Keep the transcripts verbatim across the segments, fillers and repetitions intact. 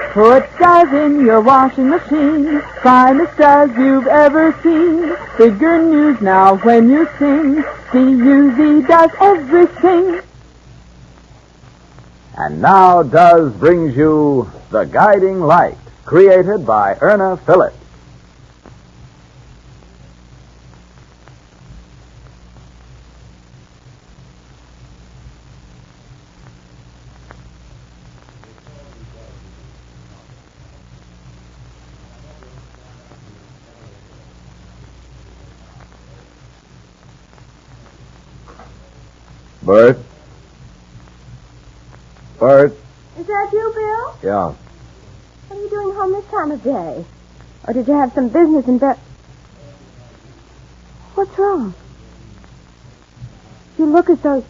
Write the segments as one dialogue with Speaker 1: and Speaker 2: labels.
Speaker 1: Put Does in your washing machine. Finest Does you've ever seen. Bigger news now when you sing. D U Z does everything.
Speaker 2: And now Does brings you The Guiding Light, created by Erna Phillips.
Speaker 3: Bert? Bert?
Speaker 4: Is that you, Bill?
Speaker 3: Yeah.
Speaker 4: What are you doing home this time of day? Or did you have some business in bed? What's wrong? You look as though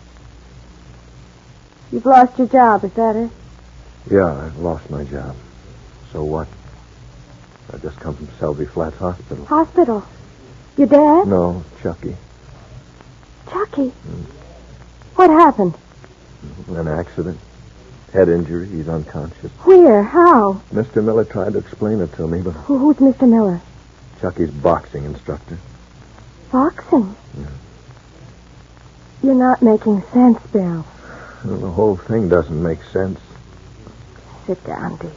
Speaker 4: you've lost your job, is that it?
Speaker 3: Yeah, I've lost my job. So what? I just come from Selby Flats Hospital.
Speaker 4: Hospital? Your dad?
Speaker 3: No, Chucky.
Speaker 4: Chucky? Mm. What happened?
Speaker 3: An accident. Head injury. He's unconscious.
Speaker 4: Where? How?
Speaker 3: Mister Miller tried to explain it to me, but...
Speaker 4: Who, who's Mister Miller?
Speaker 3: Chucky's boxing instructor.
Speaker 4: Boxing?
Speaker 3: Yeah.
Speaker 4: You're not making sense, Bill.
Speaker 3: Well, the whole thing doesn't make sense.
Speaker 4: Sit down, dear.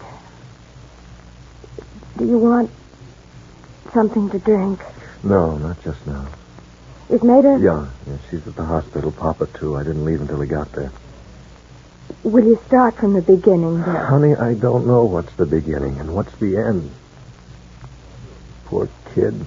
Speaker 4: Do you want something to drink?
Speaker 3: No, not just now.
Speaker 4: Is Maida...
Speaker 3: Yeah, yeah, she's at the hospital. Papa, too. I didn't leave until he got there.
Speaker 4: Will you start from the beginning, Bill?
Speaker 3: Honey, I don't know what's the beginning and what's the end. Poor kid.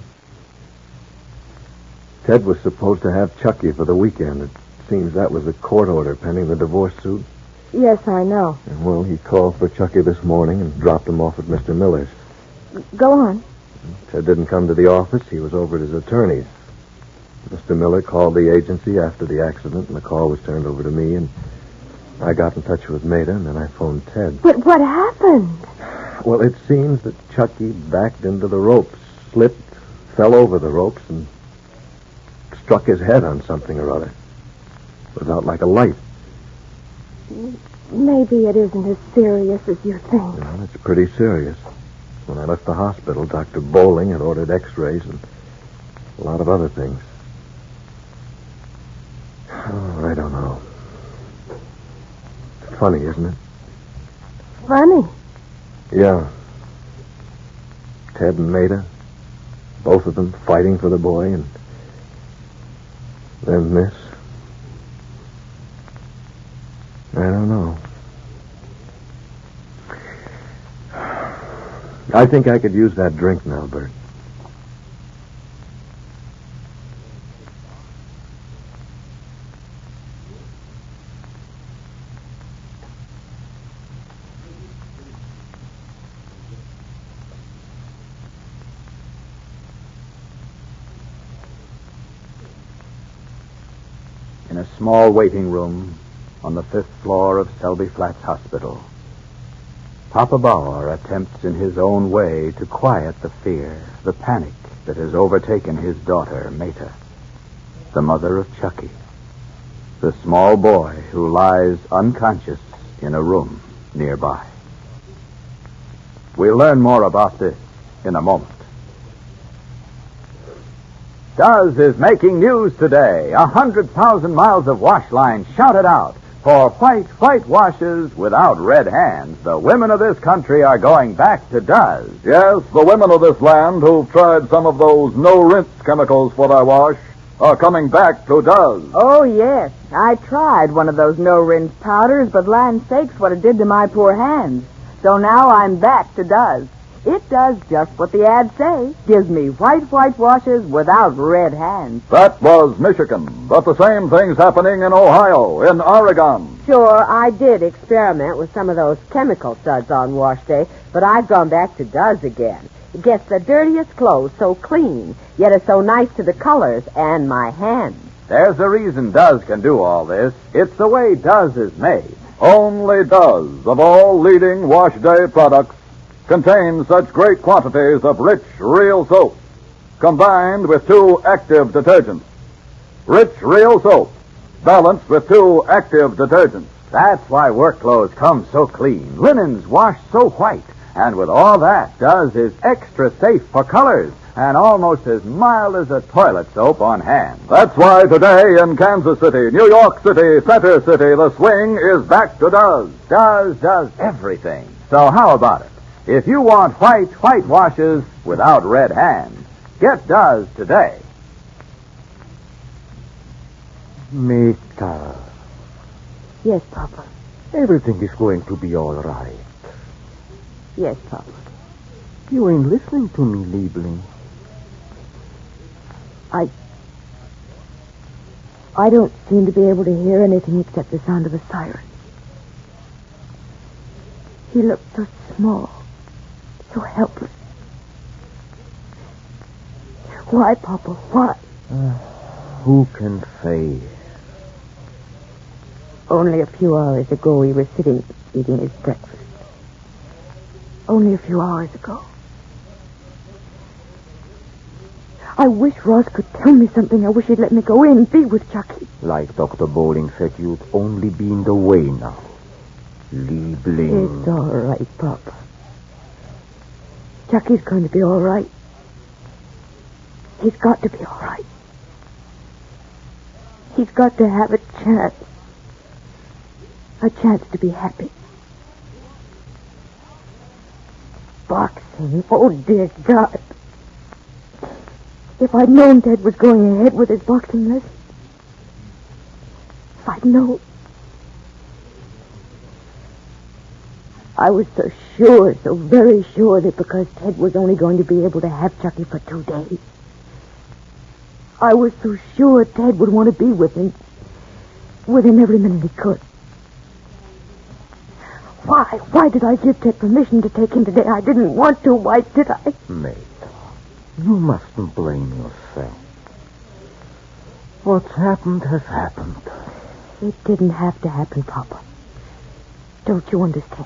Speaker 3: Ted was supposed to have Chucky for the weekend. It seems that was a court order pending the divorce suit.
Speaker 4: Yes, I know.
Speaker 3: And, well, he called for Chucky this morning and dropped him off at Mister Miller's.
Speaker 4: Go on.
Speaker 3: Ted didn't come to the office. He was over at his attorney's. Mister Miller called the agency after the accident, and the call was turned over to me, and I got in touch with Maida, and then I phoned Ted.
Speaker 4: But what happened?
Speaker 3: Well, it seems that Chucky backed into the ropes, slipped, fell over the ropes, and struck his head on something or other. It was out like a light.
Speaker 4: Maybe it isn't as serious as you think.
Speaker 3: Well, it's pretty serious. When I left the hospital, Doctor Bowling had ordered x-rays and a lot of other things. Oh, I don't know. It's funny, isn't it?
Speaker 4: Funny?
Speaker 3: Yeah. Ted and Maida, both of them fighting for the boy, and then this. I don't know. I think I could use that drink now, Bert.
Speaker 2: In a small waiting room on the fifth floor of Selby Flats Hospital, Papa Bauer attempts in his own way to quiet the fear, the panic that has overtaken his daughter, Maida, the mother of Chucky, the small boy who lies unconscious in a room nearby. We'll learn more about this in a moment. Does is making news today. A hundred thousand miles of wash line shouted out. For white, white washes without red hands, the women of this country are going back to Does.
Speaker 5: Yes, the women of this land who've tried some of those no-rinse chemicals for their wash are coming back to Does.
Speaker 1: Oh, yes. I tried one of those no-rinse powders, but land sakes, what it did to my poor hands. So now I'm back to Does. It does just what the ads say. Gives me white, white washes without red hands.
Speaker 5: That was Michigan, but the same thing's happening in Ohio, in Oregon.
Speaker 6: Sure, I did experiment with some of those chemical suds on wash day, but I've gone back to Does again. It gets the dirtiest clothes so clean, yet it's so nice to the colors and my hands.
Speaker 2: There's a reason Does can do all this. It's the way Does is made.
Speaker 5: Only Does, of all leading wash day products, contains such great quantities of rich, real soap, combined with two active detergents. Rich, real soap, balanced with two active detergents.
Speaker 2: That's why work clothes come so clean, linens washed so white. And with all that, Duz is extra safe for colors and almost as mild as a toilet soap on hands.
Speaker 5: That's why today in Kansas City, New York City, Center City, the swing is back to Duz.
Speaker 2: Duz does everything. So how about it? If you want white whitewashes without red hands, get Duz today.
Speaker 7: Meta,
Speaker 6: Yes, Papa.
Speaker 7: everything is going to be all right.
Speaker 6: Yes, Papa.
Speaker 7: You ain't listening to me, Liebling.
Speaker 1: I... I don't seem to be able to hear anything except the sound of a siren. He looked so small, so helpless. Why, Papa, why?
Speaker 7: Uh, who can say?
Speaker 1: Only a few hours ago he was sitting eating his breakfast. Only a few hours ago. I wish Ross could tell me something. I wish he'd let me go in and be with Chucky.
Speaker 7: Like Doctor Bowling said, you'd only be in the way now. Liebling.
Speaker 1: It's all right, Papa. Chucky's going to be all right. He's got to be all right. He's got to have a chance. A chance to be happy. Boxing. Oh, dear God. If I'd known Ted was going ahead with his boxing lesson. If I'd known. I was so sure, so very sure that because Ted was only going to be able to have Chucky for two days. I was so sure Ted would want to be with him. With him every minute he could. Why? Why did I give Ted permission to take him today? I didn't want to. Why did I?
Speaker 7: Mate, you mustn't blame yourself. What's happened has happened.
Speaker 1: It didn't have to happen, Papa. Don't you understand?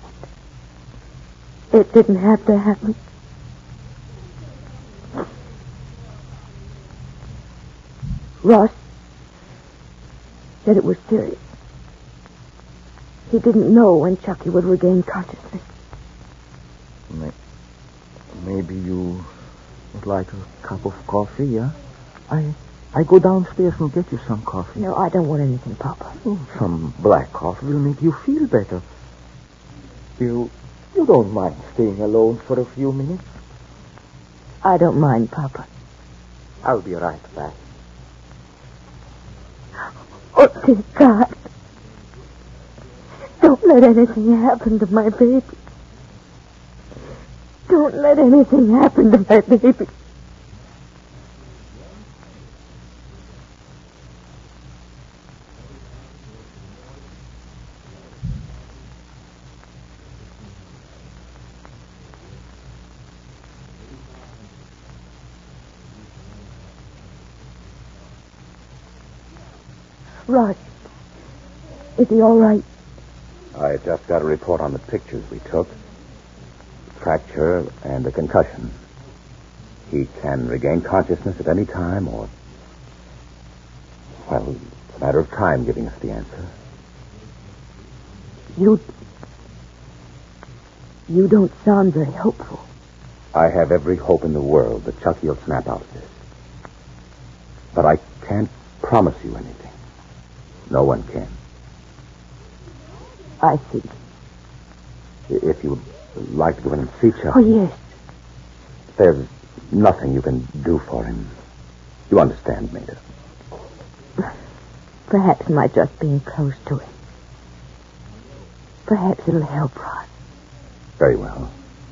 Speaker 1: It didn't have to happen. Ross said it was serious. He didn't know when Chucky would regain consciousness.
Speaker 7: Maybe you would like a cup of coffee, yeah? I I go downstairs and get you some coffee.
Speaker 1: No, I don't want anything, Papa.
Speaker 7: Oh, some black coffee will make you feel better. You you don't mind staying alone for a few minutes?
Speaker 1: I don't mind, Papa.
Speaker 7: I'll be right back.
Speaker 1: Oh, dear God. Don't let anything happen to my baby. Don't let anything happen to my baby. Ross, is he all right?
Speaker 2: I just got a report on the pictures we took. Fracture and a concussion. He can regain consciousness at any time, or... Well, it's a matter of time giving us the answer.
Speaker 1: You... You don't sound very hopeful.
Speaker 2: I have every hope in the world that Chucky will snap out of this. But I can't promise you anything. No one can.
Speaker 1: I see.
Speaker 2: If you would like to go in and see Chucky...
Speaker 1: Oh, yes.
Speaker 2: There's nothing you can do for him. You understand, Maida?
Speaker 1: Perhaps my just being close to him. Perhaps it'll help, Ross.
Speaker 2: Very well.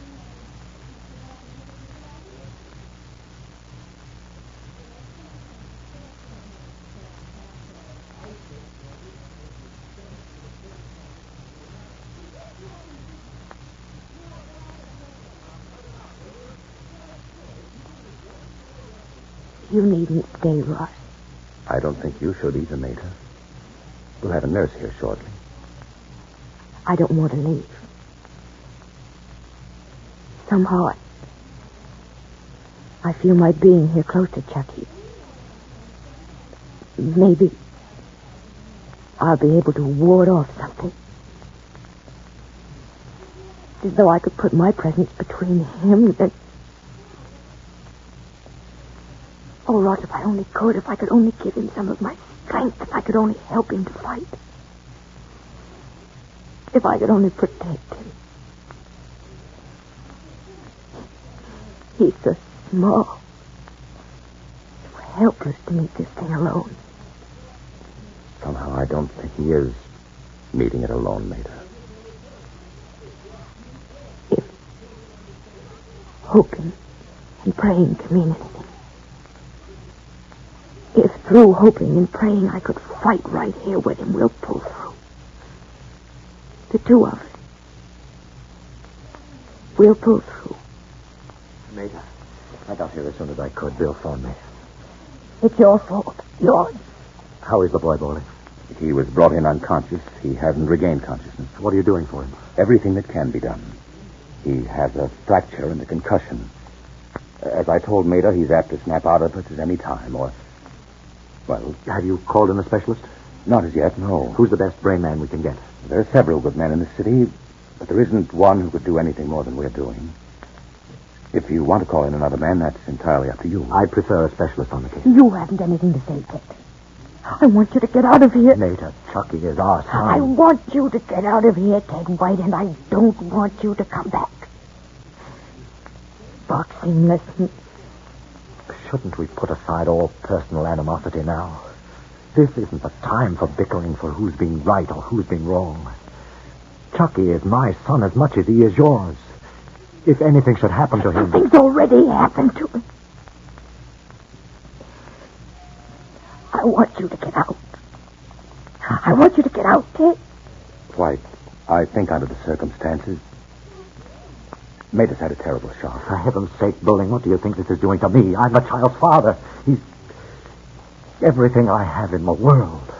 Speaker 1: You needn't stay, Ross.
Speaker 2: I don't think you should either, Maida. We'll have a nurse here shortly.
Speaker 1: I don't want to leave. Somehow I... I feel my being here close to Chucky. Maybe...
Speaker 4: I'll be able to ward off something. As though I could put my presence between him and... Oh, Ross, if I only could, if I could only give him some of my strength, if I could only help him to fight. If I could only protect him. He's so small. So helpless to meet this thing alone.
Speaker 8: Somehow I don't think he is meeting it alone, Mater.
Speaker 4: If hoping and praying can mean anything. If through hoping and praying I could fight right here with him, we'll pull through. The two of us. We'll pull through.
Speaker 8: Mater, I got here as soon as I could. Bill phoned me.
Speaker 4: It's your fault. Yours.
Speaker 8: How is the boy, Bowling? He was brought in unconscious. He hasn't regained consciousness. What are you doing for him? Everything that can be done. He has a fracture and a concussion. As I told Mater, he's apt to snap out of it at any time, or... Well... Have you called in a specialist? Not as yet, no. Who's the best brain man we can get? There are several good men in the city, but there isn't one who could do anything more than we're doing. If you want to call in another man, that's entirely up to you. I prefer a specialist on the case.
Speaker 4: You haven't anything to say, Ted. I want you to get out of here.
Speaker 8: Mater, Chucky is our son.
Speaker 4: I want you to get out of here, Ted White, and I don't want you to come back. Boxing lessons.
Speaker 8: Shouldn't we put aside all personal animosity now? This isn't the time for bickering for who's being right or who's being wrong. Chucky is my son as much as he is yours. If anything should happen to him...
Speaker 4: Something's already happened to him. I want you to get out. I want you to get out, Ted.
Speaker 8: White, I think under the circumstances... Mater's had a terrible shock. For heaven's sake, Bowling, what do you think this is doing to me? I'm the child's father. He's everything I have in the world.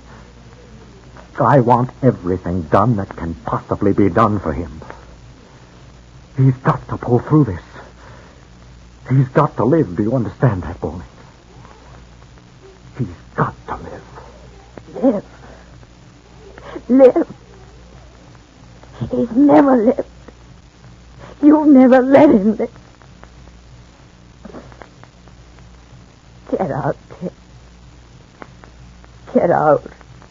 Speaker 8: I want everything done that can possibly be done for him. He's got to pull through this. He's got to live. Do you understand that, Bowling? He's got to live.
Speaker 4: Live. Live. He's never lived. You've never let him live. Get out, Ted. Get out.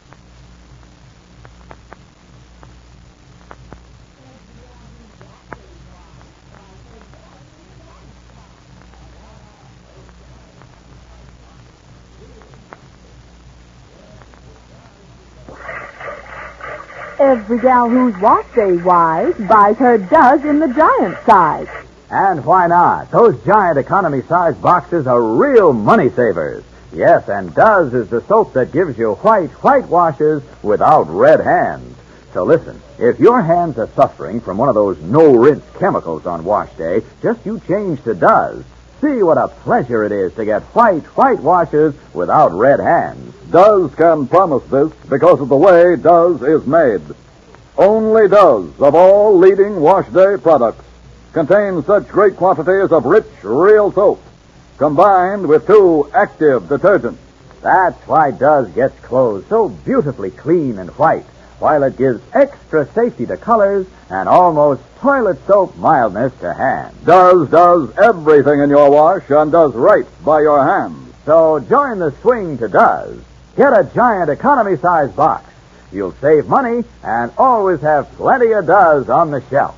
Speaker 1: Every gal who's wash day wise buys her does in the giant size.
Speaker 2: And why not? Those giant economy-sized boxes are real money savers. Yes, and Does is the soap that gives you white, white washes without red hands. So listen, if your hands are suffering from one of those no-rinse chemicals on wash day, just you change to Does. See what a pleasure it is to get white, white washes without red hands.
Speaker 5: Does can promise this because of the way Does is made. Only Does, of all leading wash day products, contains such great quantities of rich, real soap, combined with two active detergents.
Speaker 2: That's why Does gets clothes so beautifully clean and white, while it gives extra safety to colors and almost toilet soap mildness to hands.
Speaker 5: Does does everything in your wash and does right by your hands.
Speaker 2: So join the swing to Does. Get a giant economy-sized box. You'll save money and always have plenty of Does on the shelf.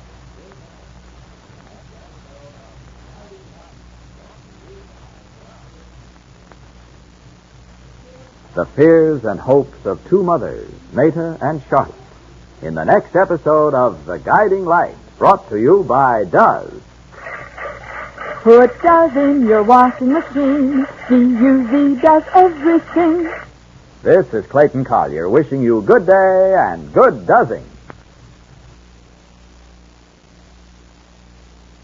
Speaker 2: The fears and hopes of two mothers, Mater and Charlotte, in the next episode of The Guiding Light, brought to you by Does.
Speaker 1: Put Does in your washing machine. D U Z does everything.
Speaker 2: This is Clayton Collier wishing you good day and good doesing.